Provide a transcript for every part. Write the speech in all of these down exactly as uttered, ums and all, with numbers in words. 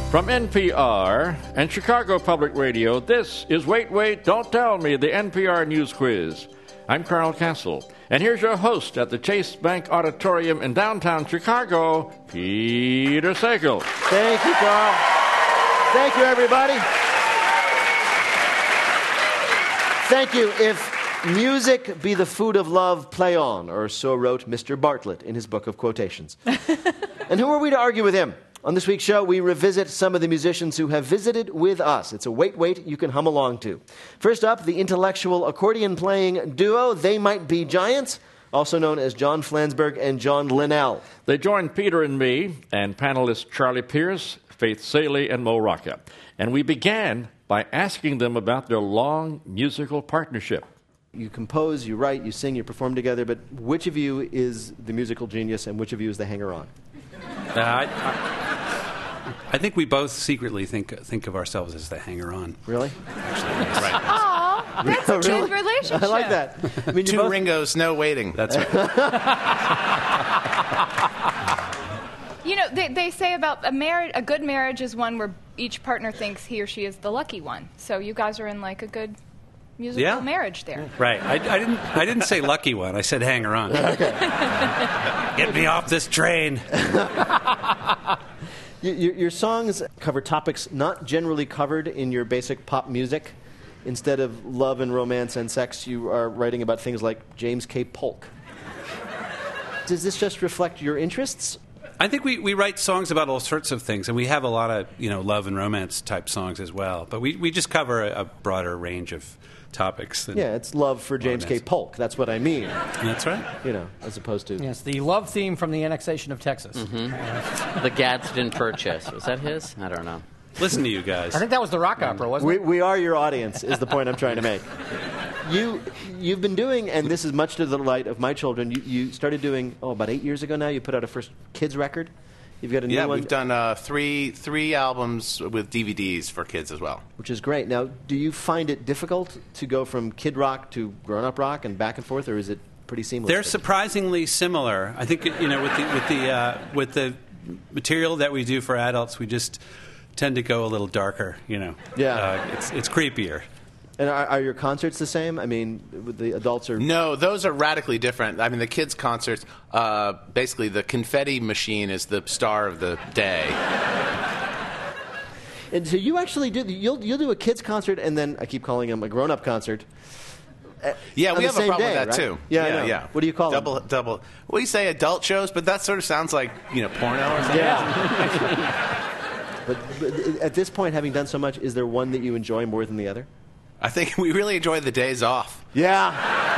From N P R and Chicago Public Radio, this is Wait, Wait, Don't Tell Me, the N P R News Quiz. I'm Carl Castle, and here's your host at the Chase Bank Auditorium in downtown Chicago, Peter Sagal. Thank you, Carl. Thank you, everybody. Thank you. If music be the food of love, play on, or so wrote Mister Bartlett in his book of quotations. And who are we to argue with him? On this week's show, we revisit some of the musicians who have visited with us. It's a wait, wait you can hum along to. First up, the intellectual accordion-playing duo, They Might Be Giants, also known as John Flansburgh and John Linnell. They joined Peter and me and panelists Charlie Pierce, Faith Salie, and Mo Rocca. And we began by asking them about their long musical partnership. You compose, you write, you sing, you perform together, but which of you is the musical genius and which of you is the hanger-on? Uh, I, I, I think we both secretly think think of ourselves as the hanger-on. Really? Actually, yes. Right. Aw, that's a Really? good relationship. I like that. I mean, you Two both... Ringos, no waiting. That's right. You know, they, they say about a marriage, a good marriage is one where each partner thinks he or she is the lucky one. So you guys are in like a good musical Yeah. marriage there. Right. I, I didn't. I didn't say lucky one. I said hanger-on. Get me off this train. You, you, your songs cover topics not generally covered in your basic pop music. Instead of love and romance and sex, you are writing about things like James K. Polk. Does this just reflect your interests? I think we, we write songs about all sorts of things, and we have a lot of you know love and romance type songs as well. But we, we just cover a, a broader range of topics. Than Yeah, it's love for James K. romance. Polk. That's what I mean. That's right. You know, as opposed to... Yes, the love theme from the annexation of Texas. The Gadsden Purchase. Was that his? I don't know. Listen to you guys. I think that was the rock opera, wasn't We, it? we are your audience, is the point I'm trying to make. You, you've been doing, and this is much to the delight of my children, you, you started doing, oh, about eight years ago now, you put out a first kids record. You've got a new Yeah, one. we've done uh, three three albums with D V Ds for kids as well. Which is great. Now, do you find it difficult to go from kid rock to grown-up rock and back and forth, or is it pretty seamless? They're surprisingly similar. I think you know with the with the uh, with the material that we do for adults, we just tend to go a little darker. You know, Yeah. uh, it's it's creepier. And are, are your concerts the same? I mean, with the adults are... No, those are radically different. I mean, the kids' concerts, uh, basically the confetti machine is the star of the day. And so you actually do... You'll, you'll do a kids' concert, and then I keep calling them a grown-up concert. uh, Yeah, on we the have a same problem day, with that, right? too. Yeah, I yeah, know. yeah. What do you call double, them? Double, Well, you say adult shows, but that sort of sounds like, you know, porno or something. Yeah. but, but at this point, having done so much, is there one that you enjoy more than the other? I think we really enjoy the days off. Yeah.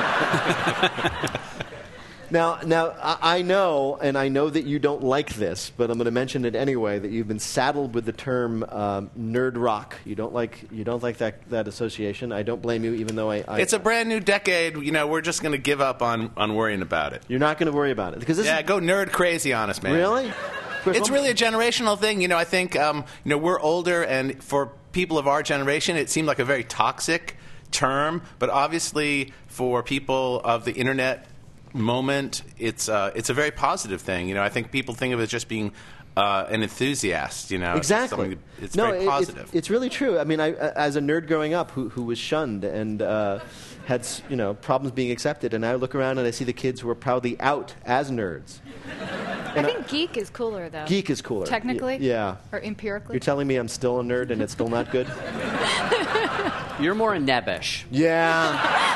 now, now I I know, and I know that you don't like this, but I'm going to mention it anyway. That you've been saddled with the term um, nerd rock. You don't like you don't like that that association. I don't blame you, even though I. I It's a brand new decade. You know, we're just going to give up on, on worrying about it. You're not going to worry about it because this Yeah, is go nerd crazy on us, man. really. Of course, It's one- really a generational thing. You know, I think, um, you know, we're older, and for people of our generation, it seemed like a very toxic term. But obviously, for people of the internet moment, it's uh, it's a very positive thing. You know, I think people think of it as just being uh, an enthusiast. You know, Exactly. It's, it's no, very it- positive. It's, it's really true. I mean, I, as a nerd growing up who, who was shunned and uh, had s- you know problems being accepted, and I look around and I see the kids who are proudly out as nerds. I think geek is cooler, though. Geek is cooler. Technically? Y- yeah. Or empirically? You're telling me I'm still a nerd and it's still not good? You're more nebbish. Yeah.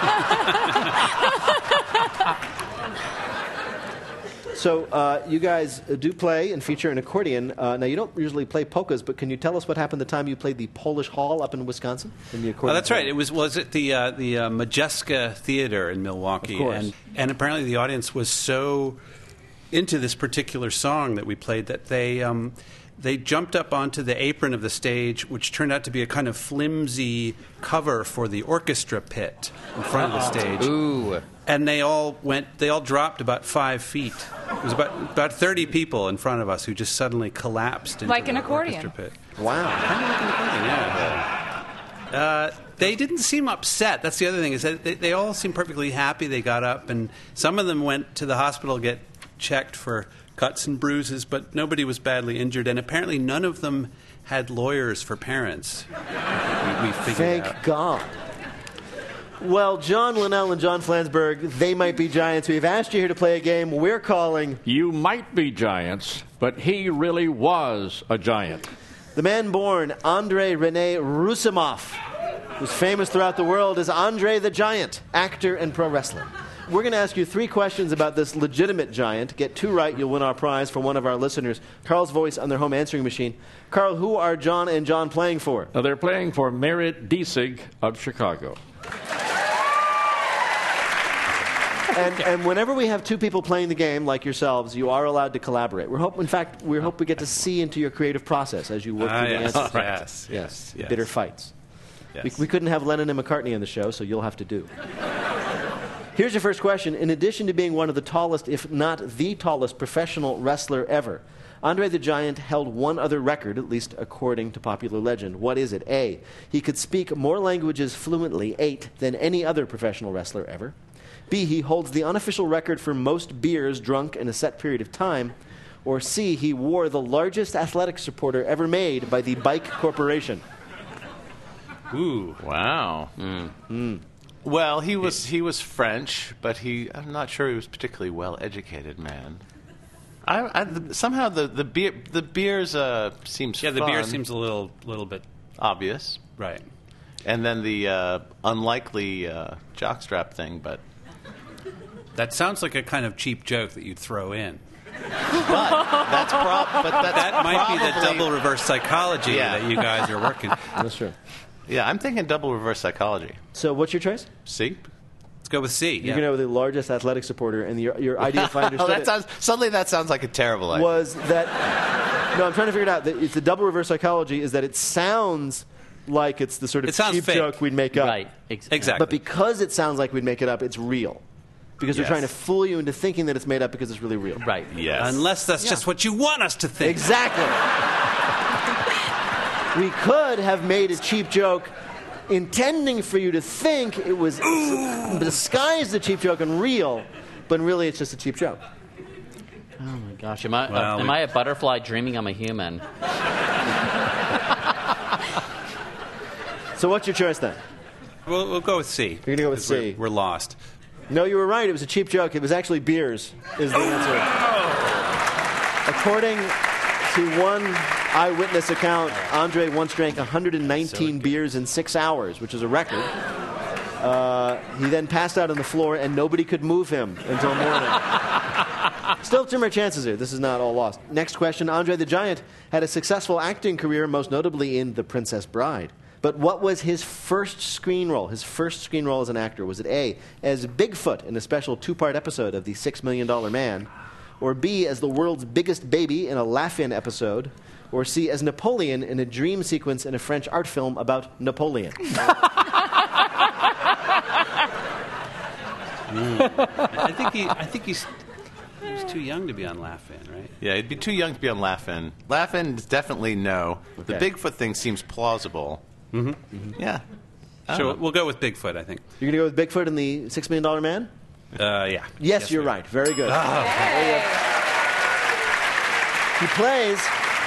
So uh, you guys do play and feature an accordion. Uh, now, you don't usually play polkas, but can you tell us what happened the time you played the Polish Hall up in Wisconsin? In the accordion Oh, that's hall? right. It was was it the uh, the uh, Majeska Theater in Milwaukee, Of course. and and apparently the audience was so into this particular song that we played that they um, they jumped up onto the apron of the stage, which turned out to be a kind of flimsy cover for the orchestra pit in front of the stage. Ooh. And they all went. They all dropped about five feet. It was about about thirty people in front of us who just suddenly collapsed into Like an the accordion. orchestra pit. Wow. Kind of like an accordion, yeah. Uh, they didn't seem upset. That's the other thing is that they, they all seemed perfectly happy. They got up, and some of them went to the hospital to get checked for cuts and bruises, but nobody was badly injured, and apparently none of them had lawyers for parents. We, we figured Thank out. God. Well, John Linnell and John Flansburgh, they might be giants. We've asked you here to play a game we're calling You Might Be Giants, but he really was a giant. the man born Andrei Rene Roussimoff, who's famous throughout the world as Andre the Giant, actor and pro wrestler. We're going to ask you three questions about this legitimate giant. Get two right, you'll win our prize from one of our listeners, Carl's Voice on their home answering machine. Carl, who are John and John playing for? Now, they're playing for Merritt Diesig of Chicago. And, and whenever we have two people playing the game, like yourselves, you are allowed to collaborate. We're hope, in fact, we hope we get to see into your creative process as you work Ah, through yes. the answers. Yes, Yes, yes. bitter fights. Yes. We, we couldn't have Lennon and McCartney on the show, so you'll have to do. Here's your first question. In addition to being one of the tallest, if not the tallest, professional wrestler ever, Andre the Giant held one other record, at least according to popular legend. What is it? A, he could speak more languages fluently, eight, than any other professional wrestler ever. B, he holds the unofficial record for most beers drunk in a set period of time. Or C, he wore the largest athletic supporter ever made by the Bike Corporation. Ooh. Wow. Well, he was he was French, but he I'm not sure he was a particularly well educated man. I, I the, somehow the the beer the beers uh, seems Yeah, the beer fun, seems a little little bit obvious, right. and then the uh, unlikely uh, jockstrap thing, but That sounds like a kind of cheap joke that you'd throw in. that's prob but that's That might be the probably- double reverse psychology Yeah. that you guys are working. That's true. Yeah, I'm thinking double reverse psychology. So what's your choice? See? Let's go with C. You're Yeah. going to go with the largest athletic supporter, and your, your idea, if I Oh, understood that it, sounds suddenly that sounds like a terrible idea. was that... No, I'm trying to figure it out. That it's the double reverse psychology is that it sounds like it's the sort of It sounds cheap fake. joke we'd make up. Right. Ex- Exactly. But because it sounds like we'd make it up, it's real. Because we're Yes. trying to fool you into thinking that it's made up because it's really real. Right. Yes. Unless that's just what you want us to think. Exactly. We could have made a cheap joke intending for you to think it was disguised a cheap joke and real, but really it's just a cheap joke. Oh my gosh, am I Well, uh, am we- I a butterfly dreaming I'm a human? So what's your choice then? We'll, we'll go with C. You're gonna go with 'cause we're- C. We're lost. No, you were right. It was a cheap joke. It was actually beers, is the answer. According to one eyewitness account, Andre once drank one hundred nineteen beers in six hours, which is a record. Uh, he then passed out on the floor, and nobody could move him until morning. Still two more chances here. This is not all lost. Next question. Andre the Giant had a successful acting career, most notably in The Princess Bride. But what was his first screen role, his first screen role as an actor? Was it A, as Bigfoot in a special two-part episode of The Six Million Dollar Man? Or B, as the world's biggest baby in a Laugh-In episode? Or C, as Napoleon in a dream sequence in a French art film about Napoleon? I think he. I think he's. He was too young to be on Laugh-In, right? Yeah, he'd be too young to be on Laugh-In. Laugh-In is definitely no. The Okay. Bigfoot thing seems plausible. Mm-hmm. Yeah. I So don't know. we'll go with Bigfoot, I think. You're going to go with Bigfoot and the Six Million Dollar Man? Uh, yeah. Yes, you're we are. right. Very good. There you go. He plays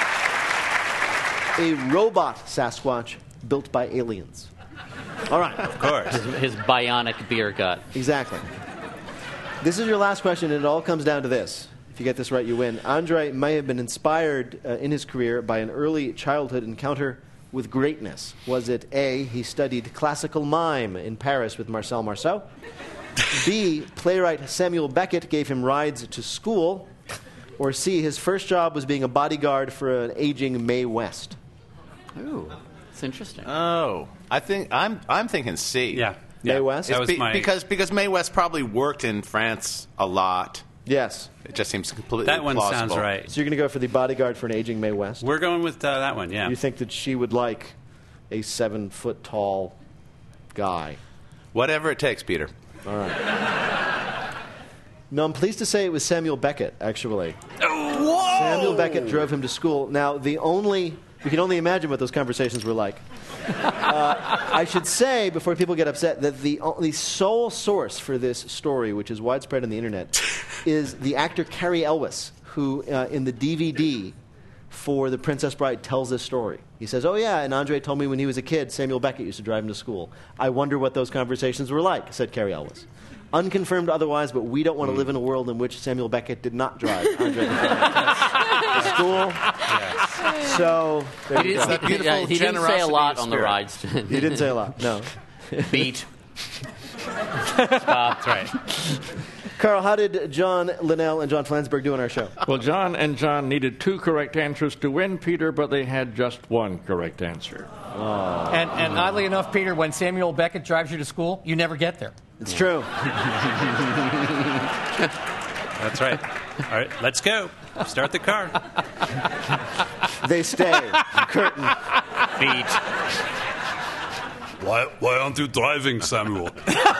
a robot Sasquatch built by aliens. All right. Of course. His bionic beer gut. Exactly. This is your last question, and it all comes down to this. If you get this right, you win. Andre may have been inspired uh, in his career by an early childhood encounter with greatness. Was it A, he studied classical mime in Paris with Marcel Marceau? B, playwright Samuel Beckett gave him rides to school? Or C, his first job was being a bodyguard for an aging Mae West? Ooh, it's interesting. Oh, I think I'm I'm thinking C. Yeah. Mae yeah. West? That was Be- my. because because Mae West probably worked in France a lot. Yes. It just seems completely that one plausible. sounds right. So you're going to go for the bodyguard for an aging Mae West? We're going with uh, that one. Yeah. You think that she would like a seven-foot-tall guy? Whatever it takes, Peter. All right. No, I'm pleased to say it was Samuel Beckett, actually. Samuel Beckett drove him to school. Now, the only... We can only imagine what those conversations were like. Uh, I should say, before people get upset, that the, the sole source for this story, which is widespread on the internet, is the actor Cary Elwes, who, uh, in the D V D for The Princess Bride, tells this story. He says, oh, yeah, and Andre told me when he was a kid, Samuel Beckett used to drive him to school. I wonder what those conversations were like, said Cary Elwes. Unconfirmed otherwise, but we don't want to live in a world in which Samuel Beckett did not drive Andre to school. Yes. So, there He, you did, go. that beautiful yeah, he didn't say a generosity lot of on the spirit. rides. He didn't say a lot, no. Beat. That's right. Carl, how did John Linnell and John Flansburgh do on our show? Well, John and John needed two correct answers to win, Peter, but they had just one correct answer. And, and oddly enough, Peter, when Samuel Beckett drives you to school, you never get there. It's true. That's right. All right, let's go. Start the car. They stay. Curtain. Beat. Why, why aren't you driving, Samuel?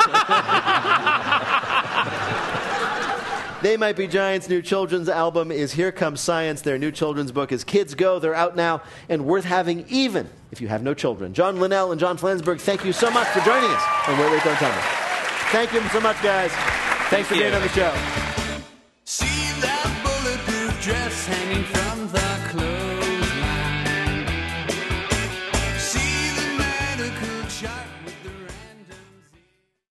They Might Be Giants' new children's album is Here Comes Science. Their new children's book is Kids Go. They're out now and worth having even if you have no children. John Linnell and John Flansburgh, thank you so much for joining us on Wait, Wait, Don't Tell Me. Thank you so much, guys. Thanks for being on the show. See that bulletproof dress hanging from the clothesline.